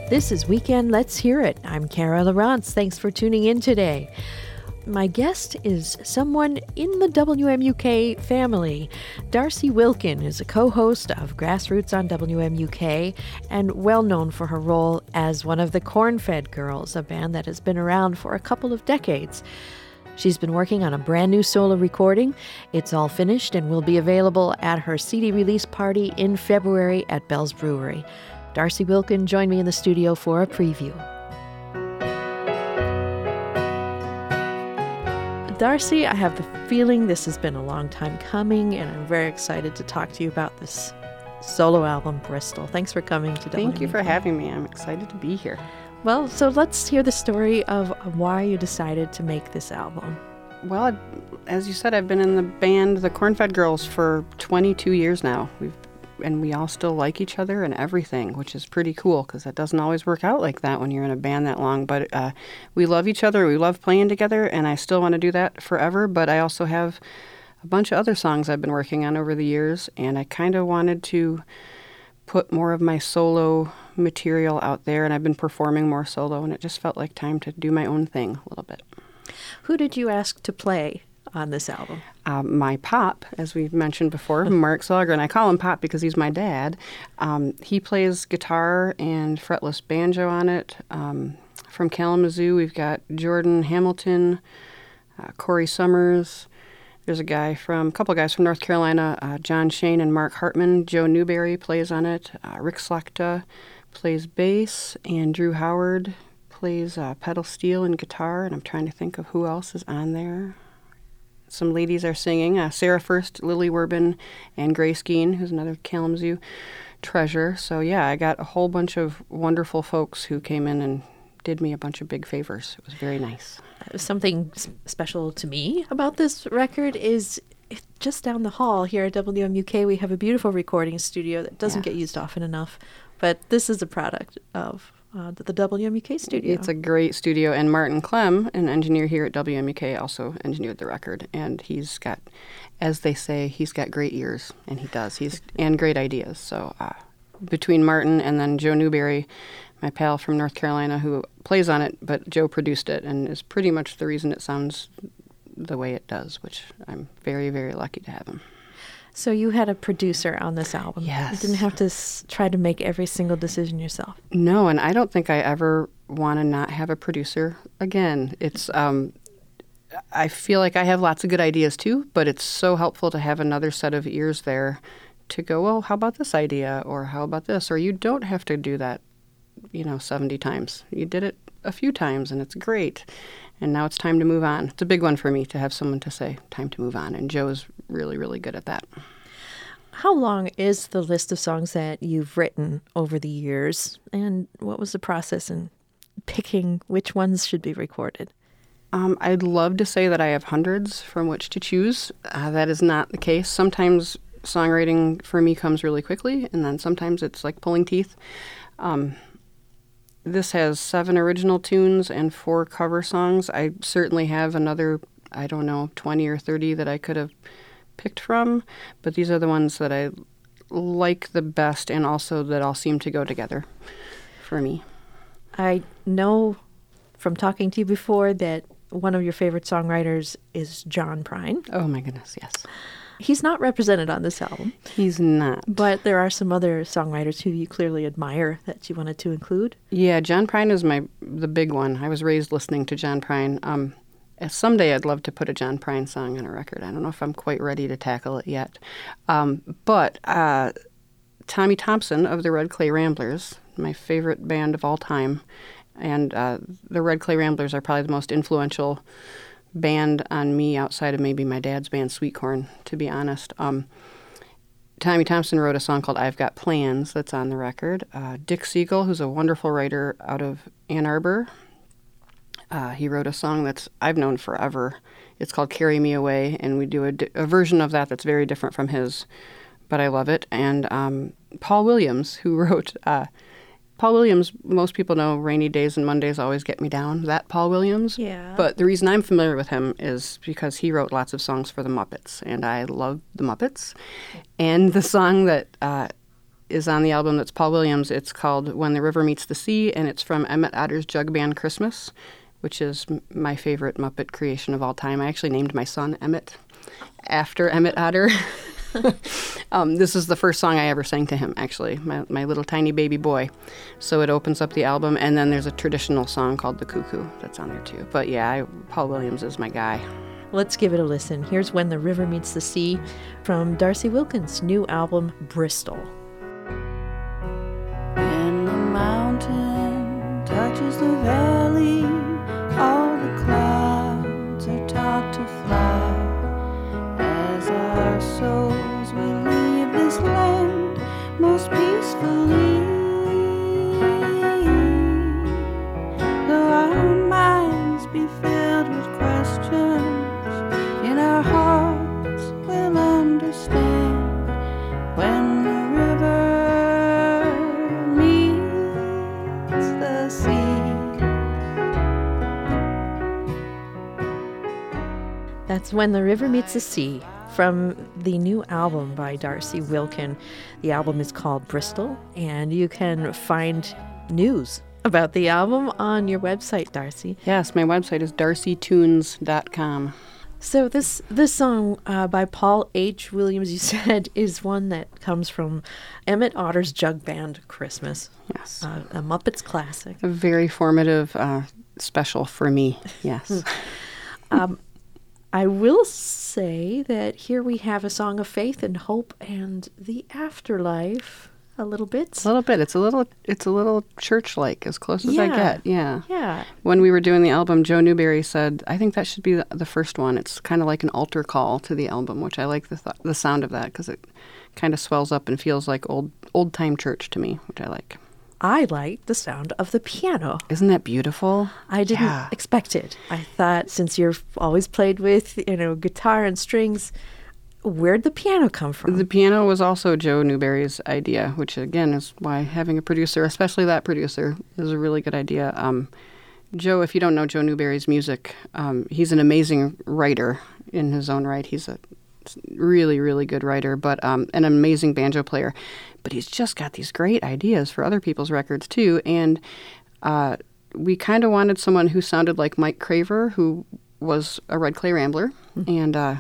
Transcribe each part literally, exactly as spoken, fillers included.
This is Weekend Let's Hear It. I'm Kara Lawrence. Thanks for tuning in today. My guest is someone in the W M U K family. Darcy Wilkin is a co-host of Grassroots on W M U K and well known for her role as one of the Corn-Fed Girls, a band that has been around for a couple of decades. She's been working on a brand new solo recording. It's all finished and will be available at her C D release party in February at Bell's Brewery. Darcy Wilkin joined me in the studio for a preview. Darcy, I have the feeling this has been a long time coming, and I'm very excited to talk to you about this solo album, Bristol. Thanks for coming to W M U K. Thank you for having me. I'm excited to be here. Well, so let's hear the story of why you decided to make this album. Well, as you said, I've been in the band, the Corn-Fed Girls, for twenty-two years now. We've and we all still like each other and everything, which is pretty cool because that doesn't always work out like that when you're in a band that long. But uh, we love each other. We love playing together, and I still want to do that forever. But I also have a bunch of other songs I've been working on over the years, and I kind of wanted to put more of my solo material out there, and I've been performing more solo, and it just felt like time to do my own thing a little bit. Who did you ask to play on this album? Um, my pop, as we mentioned before, Mark Zellgren. I call him Pop because he's my dad. Um, he plays guitar and fretless banjo on it. Um, from Kalamazoo, we've got Jordan Hamilton, uh, Corey Summers. There's a guy from, a couple guys from North Carolina, uh, John Shane and Mark Hartman. Joe Newberry plays on it. Uh, Rick Slechta plays bass, and Drew Howard plays uh, pedal steel and guitar. And I'm trying to think of who else is on there. Some ladies are singing, uh, Sarah First, Lily Werbin, and Grace Geen, who's another Kalamazoo treasure. So yeah, I got a whole bunch of wonderful folks who came in and did me a bunch of big favors. It was very nice. Something special to me about this record is just down the hall here at W M U K, we have a beautiful recording studio that doesn't Yeah. get used often enough. But this is a product of uh, the W M U K studio. It's a great studio, and Martin Clem, an engineer here at W M U K, also engineered the record. And he's got, as they say, he's got great ears, and he does. He's and great ideas. So uh, between Martin and then Joe Newberry, my pal from North Carolina, who plays on it, but Joe produced it, and is pretty much the reason it sounds the way it does, which I'm very, very lucky to have him. So you had a producer on this album. Yes. You didn't have to s- try to make every single decision yourself. No, and I don't think I ever want to not have a producer again. It's um, I feel like I have lots of good ideas too, but it's so helpful to have another set of ears there to go, well, how about this idea, or how about this? Or you don't have to do that, you know, seventy times. You did it a few times, and it's great. And now it's time to move on. It's a big one for me to have someone to say, time to move on. And Joe's really, really good at that. How long is the list of songs that you've written over the years? And what was the process in picking which ones should be recorded? Um, I'd love to say that I have hundreds from which to choose. Uh, that is not the case. Sometimes songwriting for me comes really quickly, and then sometimes it's like pulling teeth. Um, this has seven original tunes and four cover songs. I certainly have another, I don't know, twenty or thirty that I could have picked from, but these are the ones that I like the best, and also that all seem to go together for me. I know from talking to you before that one of your favorite songwriters is John Prine. Oh my goodness, yes. He's not represented on this album, He's not. but there are some other songwriters who you clearly admire that you wanted to include. Yeah, John Prine is my the big one. I was raised listening to John Prine. Um, someday I'd love to put a John Prine song on a record. I don't know if I'm quite ready to tackle it yet. Um, but uh, Tommy Thompson of the Red Clay Ramblers, my favorite band of all time, and uh, the Red Clay Ramblers are probably the most influential band on me outside of maybe my dad's band Sweet Corn, to be honest. Um, Tommy Thompson wrote a song called I've Got Plans that's on the record. Uh, Dick Siegel, who's a wonderful writer out of Ann Arbor, uh, he wrote a song that's I've known forever. It's called Carry Me Away, and we do a, di- a version of that that's very different from his, but I love it. And um, Paul Williams, who wrote... Uh, Paul Williams, most people know Rainy Days and Mondays Always Get Me Down. That Paul Williams. Yeah. But the reason I'm familiar with him is because he wrote lots of songs for the Muppets, and I love the Muppets. And the song that uh, is on the album that's Paul Williams. It's called When the River Meets the Sea, and it's from Emmett Otter's Jug Band Christmas, which is m- my favorite Muppet creation of all time. I actually named my son Emmett after Emmett Otter. um, this is the first song I ever sang to him, actually, my, my little tiny baby boy. So it opens up the album, and then there's a traditional song called The Cuckoo that's on there too. But yeah, I, Paul Williams is my guy. Let's give it a listen. Here's When the River Meets the Sea from Darcy Wilkins' new album, Bristol. When the mountain touches the valley, all the clouds are taught to fly. As our souls will leave this land most peacefully, though our minds be filled with questions, in our hearts we'll understand when the river meets the sea. That's When the River Meets the Sea from the new album by Darcy Wilkin. The album is called Bristol, and you can find news about the album on your website, Darcy. Yes, my website is darcy tunes dot com. So this this song uh, by Paul H. Williams, you said, is one that comes from Emmett Otter's Jug Band Christmas. Yes. Uh, a Muppets classic. A very formative uh, special for me, yes. um, I will say that here we have a song of faith and hope and the afterlife a little bit. A little bit. It's a little It's a little church-like, as close as I Yeah. get, yeah. Yeah. When we were doing the album, Joe Newberry said, I think that should be the, the first one. It's kind of like an altar call to the album, which I like the th- the sound of that because it kind of swells up and feels like old old-time church to me, which I like. I like the sound of the piano. Isn't that beautiful? I didn't Yeah. expect it. I thought, since you've always played with, you know, guitar and strings, where'd the piano come from? The piano was also Joe Newberry's idea, which again is why having a producer, especially that producer, is a really good idea. Um, Joe, if you don't know Joe Newberry's music, um, he's an amazing writer in his own right. He's a really, really good writer, but um, an amazing banjo player. But he's just got these great ideas for other people's records too. And uh, we kind of wanted someone who sounded like Mike Craver, who was a Red Clay Rambler, mm-hmm. and uh,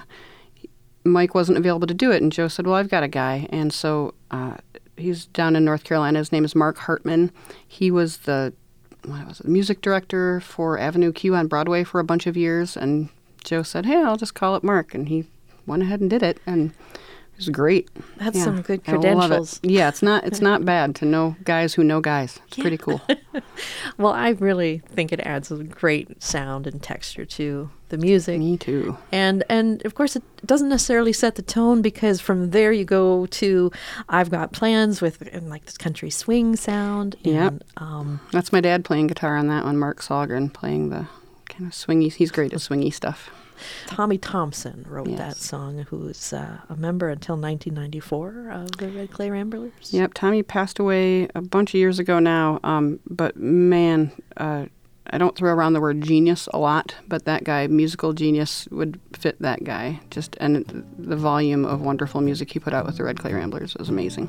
Mike wasn't available to do it. And Joe said, well, I've got a guy. And so uh, he's down in North Carolina. His name is Mark Hartman. He was the what was it, music director for Avenue Q on Broadway for a bunch of years. And Joe said, hey, I'll just call it Mark. And he went ahead and did it. And it was great. That's yeah, some good I love credentials. it. Yeah, it's not it's not bad to know guys who know guys. It's Yeah. pretty cool. Well, I really think it adds a great sound and texture to the music. Me too. And and of course, it doesn't necessarily set the tone, because from there you go to I've Got Plans with and like this country swing sound. Yep. And, um, That's my dad playing guitar on that one. Mark Sahlgren playing the kind of swingy. He's great at swingy stuff. Tommy Thompson wrote Yes. that song, who was uh, a member until nineteen ninety-four of the Red Clay Ramblers. Yep, Tommy passed away a bunch of years ago now, um, but man, uh, I don't throw around the word genius a lot, but that guy, musical genius, would fit that guy. Just and the volume of wonderful music he put out with the Red Clay Ramblers was amazing.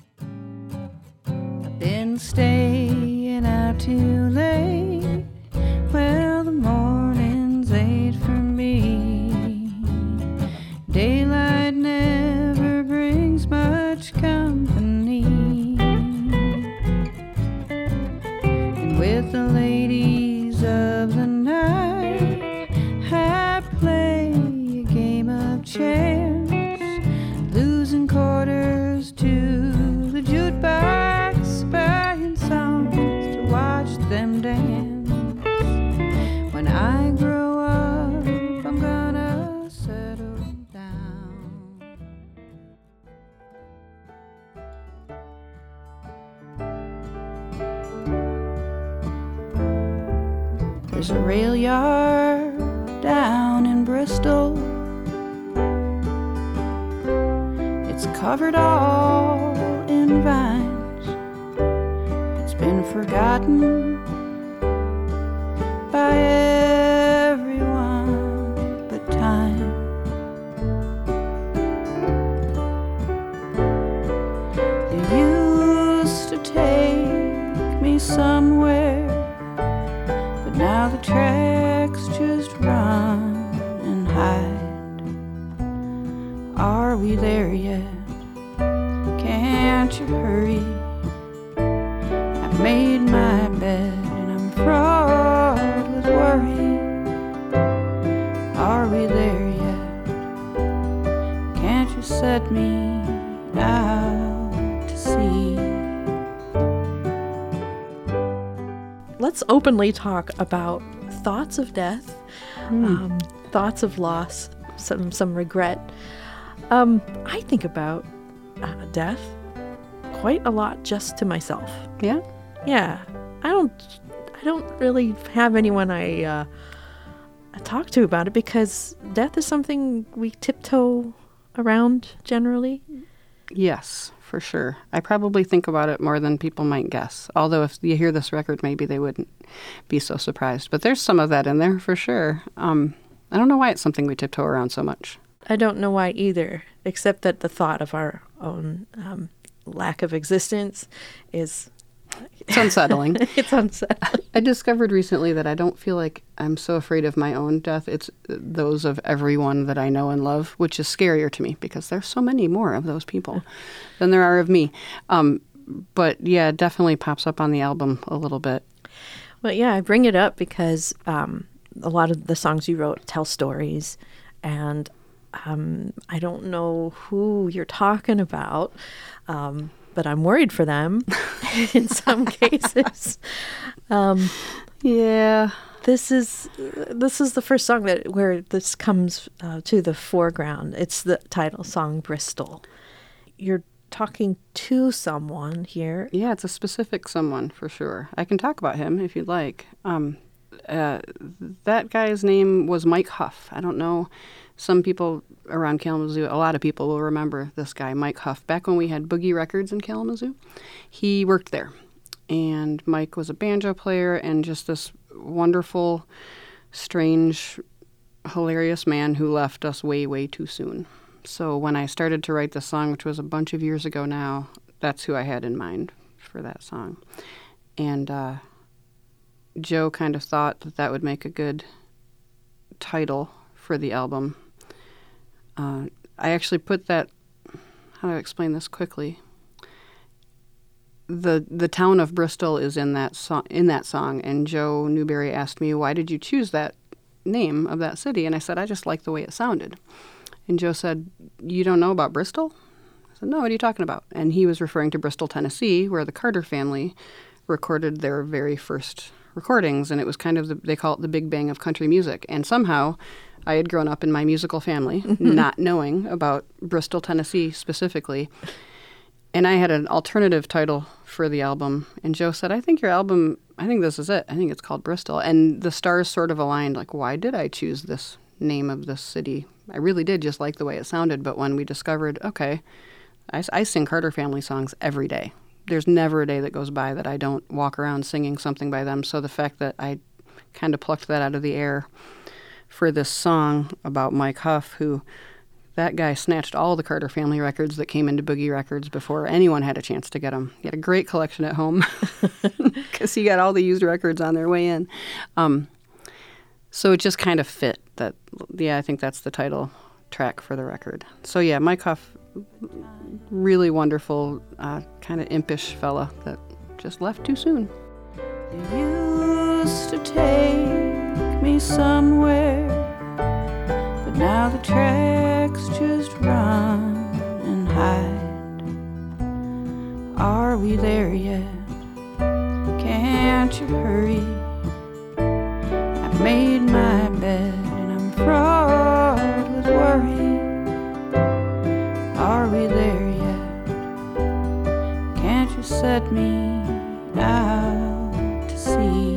I've been staying out too late. Well, the morning's late for me. Daylight never brings much company. And with the ladies of the night, I play a game of chance, losing quarters to the jukebox, buying songs to watch them dance. When I grow up, I'm gonna settle down. There's a rail yard down in Bristol. It's covered all in vines. It's been forgotten by everyone but time. There now the tracks just run and hide. Are we there yet? Can't you hurry? I've made my bed and I'm fraught with worry. Are we there yet? Can't you set me out to sea? Let's openly talk about thoughts of death, Mm. um, thoughts of loss, some some regret. Um, I think about uh, death quite a lot just to myself. Yeah? Yeah, I don't I don't really have anyone I uh, I talk to about it because death is something we tiptoe around generally. Yes, for sure. I probably think about it more than people might guess. Although if you hear this record, maybe they wouldn't be so surprised. But there's some of that in there for sure. Um, I don't know why it's something we tiptoe around so much. I don't know why either, except that the thought of our own um, lack of existence is... It's unsettling. It's unsettling. I discovered recently that I don't feel like I'm so afraid of my own death. It's those of everyone that I know and love, which is scarier to me because there's so many more of those people than there are of me. Um, but yeah, it definitely pops up on the album a little bit. Well, yeah, I bring it up because um, a lot of the songs you wrote tell stories, and um, I don't know who you're talking about, um, but I'm worried for them in some cases. Um, yeah. This is this is the first song that where this comes uh, to the foreground. It's the title song, Bristol. You're talking to someone here. Yeah, it's a specific someone for sure. I can talk about him if you'd like. Um, uh, that guy's name was Mike Huff. I don't know. Some people around Kalamazoo, a lot of people will remember this guy, Mike Huff. Back when we had Boogie Records in Kalamazoo, he worked there. And Mike was a banjo player and just this wonderful, strange, hilarious man who left us way, way too soon. So when I started to write this song, which was a bunch of years ago now, that's who I had in mind for that song. And uh, Joe kind of thought that that would make a good title for the album. Uh, I actually put that, how do I explain this quickly? The the town of Bristol is in that song, in that song, and Joe Newberry asked me, why did you choose that name of that city? And I said, I just like the way it sounded. And Joe said, you don't know about Bristol? I said, no, what are you talking about? And he was referring to Bristol, Tennessee, where the Carter family recorded their very first recordings, and it was kind of, the, they call it the Big Bang of country music. And somehow I had grown up in my musical family, not knowing about Bristol, Tennessee specifically. And I had an alternative title for the album. And Joe said, I think your album, I think this is it. I think it's called Bristol. And the stars sort of aligned, like, why did I choose this name of this city? I really did just like the way it sounded. But when we discovered, okay, I, I sing Carter family songs every day. There's never a day that goes by that I don't walk around singing something by them. So the fact that I kind of plucked that out of the air for this song about Mike Huff, who, that guy snatched all the Carter family records that came into Boogie Records before anyone had a chance to get them. He had a great collection at home because he got all the used records on their way in. Um, so it just kind of fit that, yeah, I think that's the title track for the record. So yeah, Mike Huff, really wonderful, uh, kind of impish fella that just left too soon. You used to take me somewhere, but now the tracks just run and hide. Are we there yet? Can't you hurry? I've made my bed and I'm fraught with worry. Are we there yet? Can't you set me out to sea?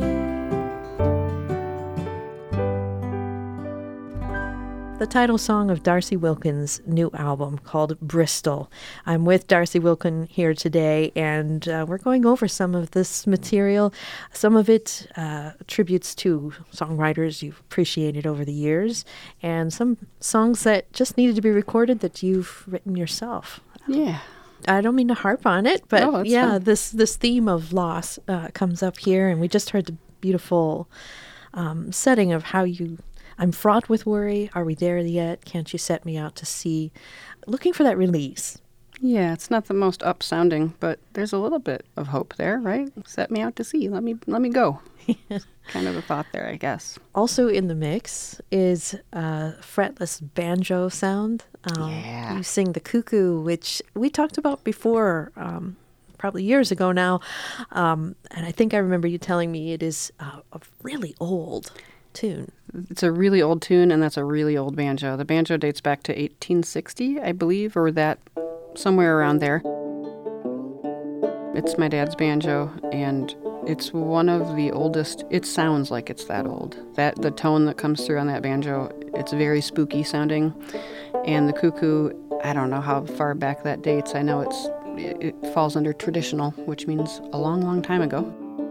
The title song of Darcy Wilkins' new album called Bristol. I'm with Darcy Wilkin here today, and uh, we're going over some of this material. Some of it uh, tributes to songwriters you've appreciated over the years, and some songs that just needed to be recorded that you've written yourself. Yeah. I don't mean to harp on it, but No, it's yeah, fine. this this theme of loss uh, comes up here, and we just heard the beautiful um, setting of how you, I'm fraught with worry. Are we there yet? Can't you set me out to sea? Looking for that release. Yeah, it's not the most up sounding, but there's a little bit of hope there, right? Set me out to sea. Let me let me go. Kind of a thought there, I guess. Also in the mix is a fretless banjo sound. Um, Yeah. You sing the cuckoo, which we talked about before, um, probably years ago now. Um, and I think I remember you telling me it is uh, a really old tune. It's a really old tune, and that's a really old banjo. The banjo dates back to eighteen sixty, I believe, or that somewhere around there. It's my dad's banjo, and it's one of the oldest. It sounds like it's that old. That the tone that comes through on that banjo, it's very spooky sounding. And the cuckoo, I don't know how far back that dates. I know it's it, it falls under traditional, which means a long, long time ago.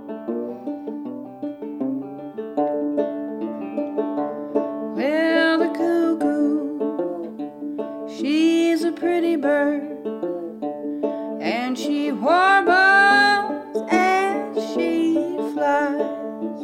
Well, the cuckoo, she's a pretty bird, and she warbles as she flies.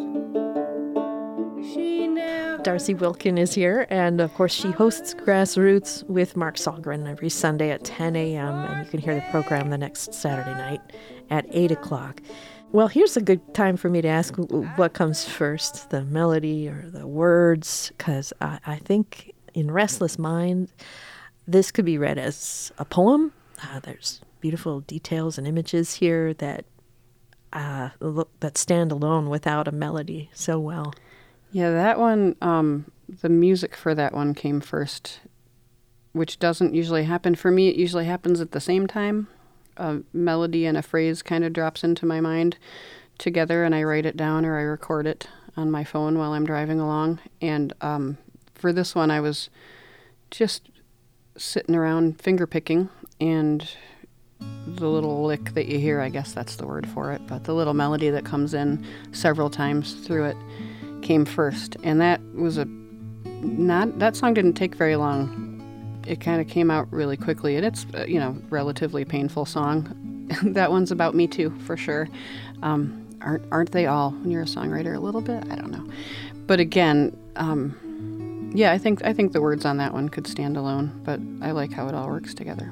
She never... Darcy Wilkin is here, and of course she hosts Grassroots with Mark Salgren every Sunday at ten a.m., and you can hear the program the next Saturday night at eight o'clock. Well, here's a good time for me to ask what comes first, the melody or the words, because I, I think in Restless Mind, this could be read as a poem. Uh, there's beautiful details and images here that uh, look, that stand alone without a melody so well. Yeah, that one, um, the music for that one came first, which doesn't usually happen. For me, it usually happens at the same time. A melody and a phrase kind of drops into my mind together, and I write it down or I record it on my phone while I'm driving along. And um, for this one, I was just sitting around finger picking, and the little lick that you hear, I guess that's the word for it, but the little melody that comes in several times through it came first. And that was a not that song didn't take very long. It kind of came out really quickly, and it's, uh, you know, relatively painful song. That one's about me too, for sure. Um, aren't aren't they all? When you're a songwriter, a little bit. I don't know, but again, um, yeah, I think I think the words on that one could stand alone, but I like how it all works together.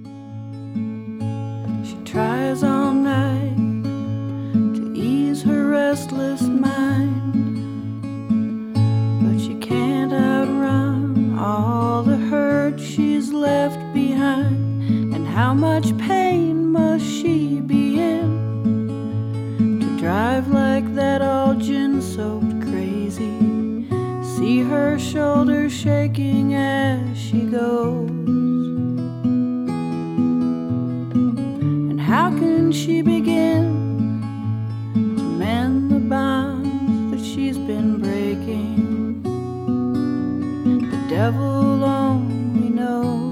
She tries all night to ease her restless mind, but she can't outrun all the hurt she's left behind. And how much pain must she be in to drive like that, all gin-soaked crazy? See her shoulders shaking as she goes. And how can she begin to mend the bonds that she's been breaking? The devil only knows.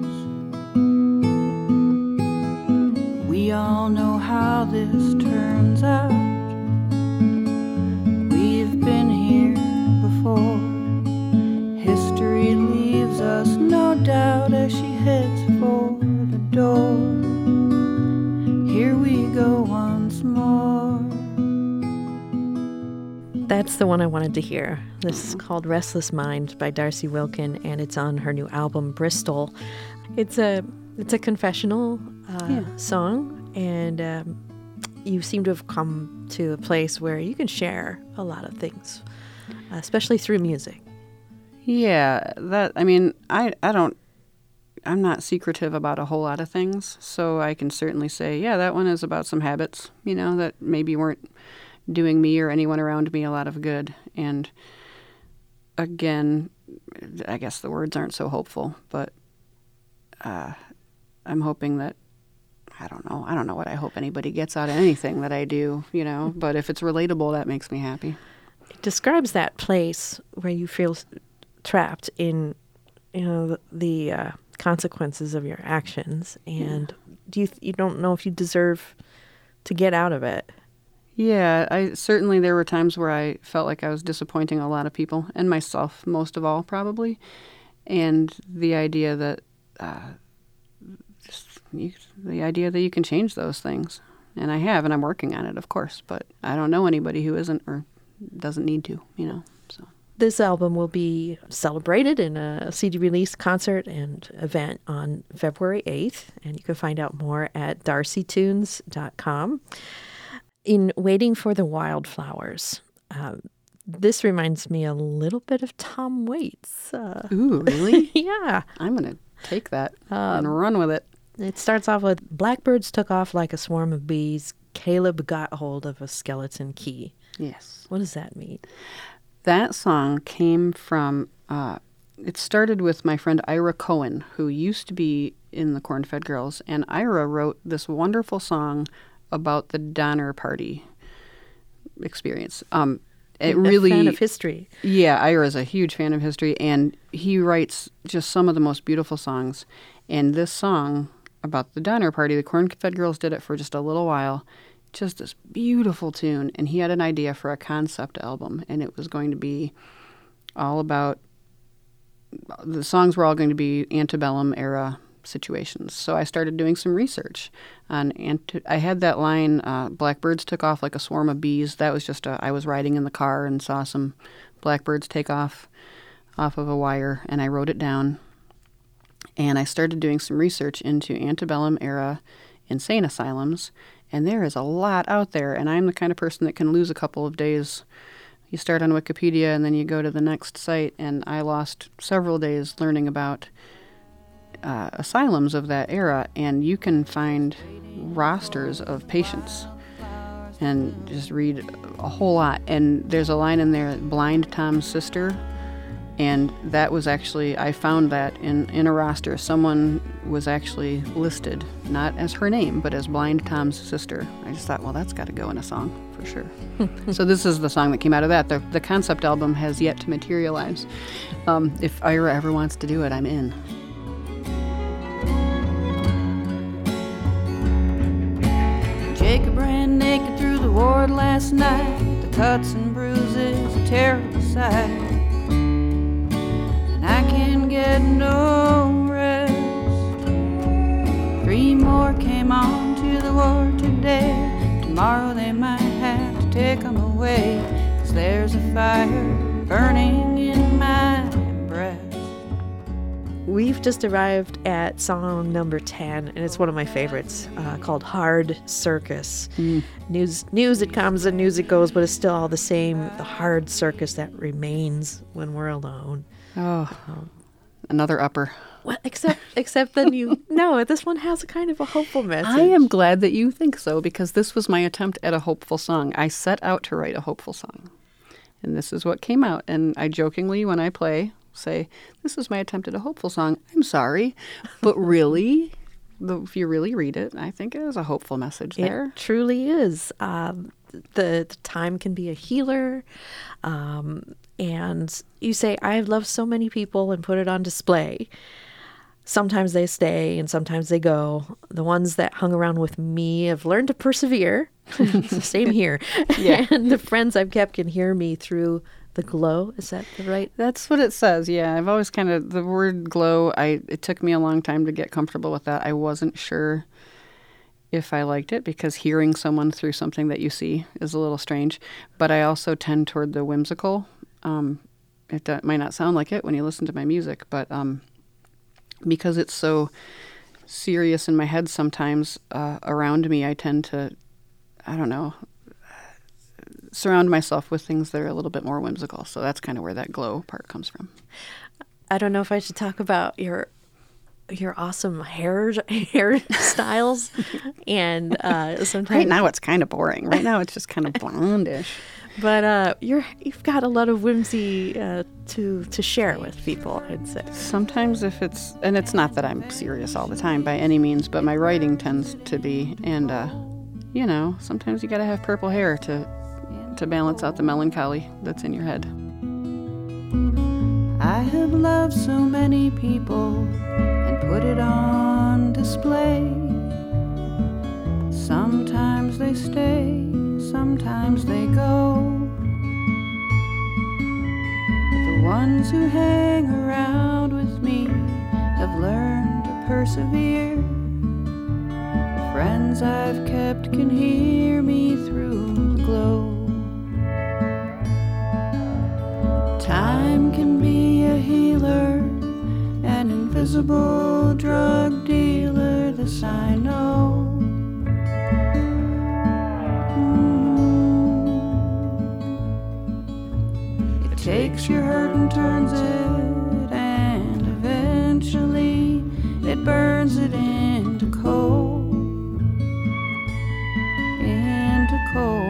We all know how this turns out. We've been here before. History leaves us no doubt as she heads for the door. Here we go once more. That's the one I wanted to hear. This is called Restless Mind by Darcy Wilkin, and it's on her new album, Bristol. It's a it's a confessional uh, Yeah. song, and um, you seem to have come to a place where you can share a lot of things, especially through music. Yeah, that, I mean, I, I don't, I'm not secretive about a whole lot of things, so I can certainly say, yeah, that one is about some habits, you know, that maybe weren't doing me or anyone around me a lot of good. And again, I guess the words aren't so hopeful, but uh, I'm hoping that, I don't know, I don't know what I hope anybody gets out of anything that I do, you know, but if it's relatable, that makes me happy. It describes that place where you feel trapped in, you know, the, the uh, consequences of your actions, and yeah. do you you don't know if you deserve to get out of it. Yeah, I certainly there were times where I felt like I was disappointing a lot of people, and myself most of all, probably. And the idea that uh, just you, the idea that you can change those things, and I have, and I'm working on it, of course. But I don't know anybody who isn't, or doesn't need to, you know, so. This album will be celebrated in a C D release concert and event on February eighth, and you can find out more at darcy tunes dot com. In Waiting for the Wildflowers, uh, this reminds me a little bit of Tom Waits. Uh, Ooh, really? Yeah. I'm going to take that Um, and run with it. It starts off with, blackbirds took off like a swarm of bees. Caleb got hold of a skeleton key. Yes. What does that mean? That song came from, uh, it started with my friend Ira Cohen, who used to be in the Corn-Fed Girls, and Ira wrote this wonderful song about the Donner Party experience. Um, it a really, fan of history. Yeah, Ira's a huge fan of history, and he writes just some of the most beautiful songs. And this song about the Donner Party, the Corn-Fed Girls did it for just a little while. Just this beautiful tune, and he had an idea for a concept album, and it was going to be all about, the songs were all going to be antebellum era situations. So I started doing some research on, ante- I had that line, uh, blackbirds took off like a swarm of bees. That was just, a, I was riding in the car and saw some blackbirds take off off of a wire, and I wrote it down, and I started doing some research into antebellum era insane asylums. And there is a lot out there, and I'm the kind of person that can lose a couple of days. You start on Wikipedia, and then you go to the next site, and I lost several days learning about uh, asylums of that era, and you can find rosters of patients and just read a whole lot. And there's a line in there, Blind Tom's Sister, and that was actually, I found that in, in a roster. Someone was actually listed, not as her name, but as Blind Tom's sister. I just thought, well, that's got to go in a song for sure. So this is the song that came out of that. The, the concept album has yet to materialize. Um, if Ira ever wants to do it, I'm in. Jacob ran naked through the ward last night. The cuts and bruises, a terrible sight. I can get no rest. Three more came on to the ward today. Tomorrow they might have to take them away, 'cause there's a fire burning in my breast. We've just arrived at song number ten, and it's one of my favorites, uh, called Hard Circus. Mm. News, news it comes and news it goes, but it's still all the same, the hard circus that remains when we're alone. Oh, another upper. Well, except except then you no, this one has a kind of a hopeful message. I am glad that you think so, because this was my attempt at a hopeful song. I set out to write a hopeful song, and this is what came out. And I jokingly, when I play, say, this is my attempt at a hopeful song. I'm sorry, but really, the, if you really read it, I think it is a hopeful message there. It truly is. Um, the, the time can be a healer. Um, and you say, I've loved so many people and put it on display. Sometimes they stay and sometimes they go. The ones that hung around with me have learned to persevere. Same here. Yeah. And the friends I've kept can hear me through the glow. Is that the right? That's what it says. Yeah, I've always kind of, the word glow, I it took me a long time to get comfortable with that. I wasn't sure if I liked it, because hearing someone through something that you see is a little strange. But I also tend toward the whimsical. Um, it uh, might not sound like it when you listen to my music, but um, because it's so serious in my head sometimes uh, around me, I tend to, I don't know, surround myself with things that are a little bit more whimsical. So that's kind of where that glow part comes from. I don't know if I should talk about your your awesome hair hairstyles, and uh, sometimes right now it's kind of boring. Right now it's just kind of blondish. But uh, you're you've got a lot of whimsy uh, to to share with people, I'd say. Sometimes if it's, and it's not that I'm serious all the time by any means, but my writing tends to be, and uh, you know, sometimes you got to have purple hair to to balance out the melancholy that's in your head. I have loved so many people and put it on display. Sometimes they stay, sometimes they go. But the ones who hang around with me have learned to persevere. The friends I've kept can hear me through the glow. Time can be a healer, an invisible drug dealer, this I know. Mm. It takes your hurt and turns it, and eventually it burns it into coal, into coal.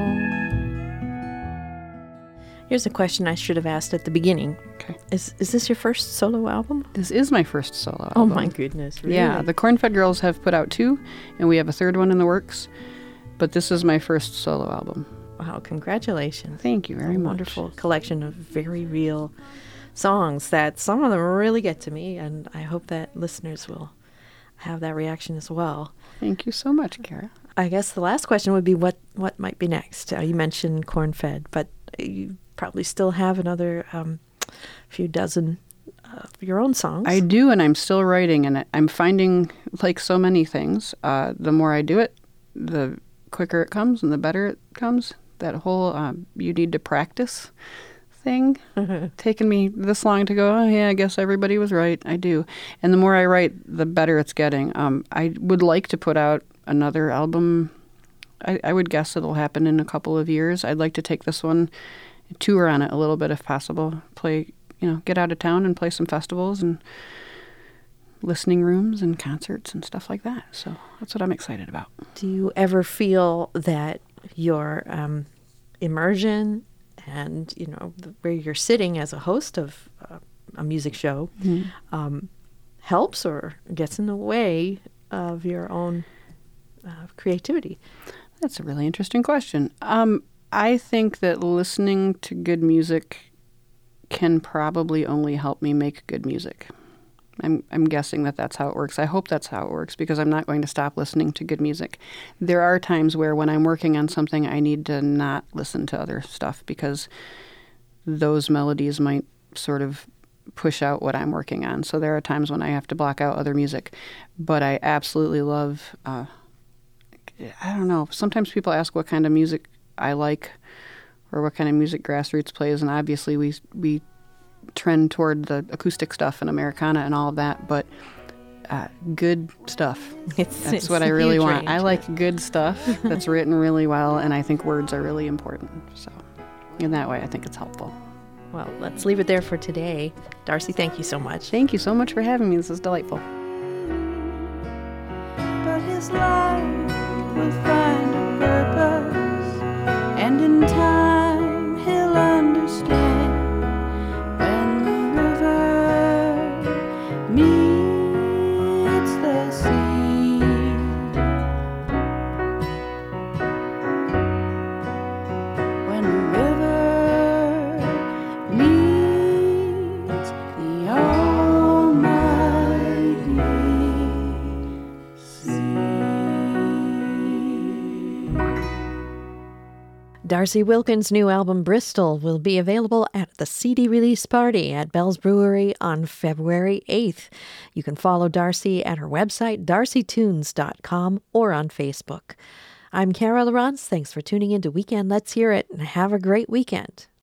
Here's a question I should have asked at the beginning. Okay. Is is this your first solo album? This is my first solo Oh album. my goodness, really? Yeah, the Cornfed Girls have put out two, and we have a third one in the works, but this is my first solo album. Wow, congratulations. Thank you very a much. Wonderful collection of very real songs that some of them really get to me, and I hope that listeners will have that reaction as well. Thank you so much, Kara. I guess the last question would be what, what might be next? Uh, you mentioned Cornfed, but you probably still have another um, few dozen of your own songs. I do, and I'm still writing, and I'm finding, like so many things, uh, the more I do it, the quicker it comes and the better it comes. That whole um, you need to practice thing, taking me this long to go, oh yeah, I guess everybody was right. I do. And the more I write, the better it's getting. Um, I would like to put out another album. I, I would guess it'll happen in a couple of years. I'd like to take this one, tour on it a little bit if possible, play, you know, get out of town and play some festivals and listening rooms and concerts and stuff like that. So that's what I'm excited about. Do you ever feel that your um, immersion and, you know, the, where you're sitting as a host of uh, a music show Mm-hmm. um, helps or gets in the way of your own uh, creativity? That's a really interesting question. Um, I think that listening to good music can probably only help me make good music. I'm I'm guessing that that's how it works. I hope that's how it works because I'm not going to stop listening to good music. There are times where when I'm working on something, I need to not listen to other stuff because those melodies might sort of push out what I'm working on. So there are times when I have to block out other music. But I absolutely love, uh, I don't know, sometimes people ask what kind of music I like or what kind of music Grassroots plays, and obviously we we trend toward the acoustic stuff and Americana and all of that, but uh, good stuff. It's, That's it's what I a really huge want. range. I like good stuff that's written really well, and I think words are really important. So in that way, I think it's helpful. Well, let's leave it there for today. Darcy, thank you so much. Thank you so much for having me. This is delightful. But his life will find a purpose, and in time he'll understand when the river meets the sea. When the river meets the almighty Darcy Wilkins' new album, Bristol, will be available at the C D release party at Bell's Brewery on February eighth. You can follow Darcy at her website, darcy tunes dot com, or on Facebook. I'm Kara Lawrence. Thanks for tuning in to Weekend Let's Hear It, and have a great weekend.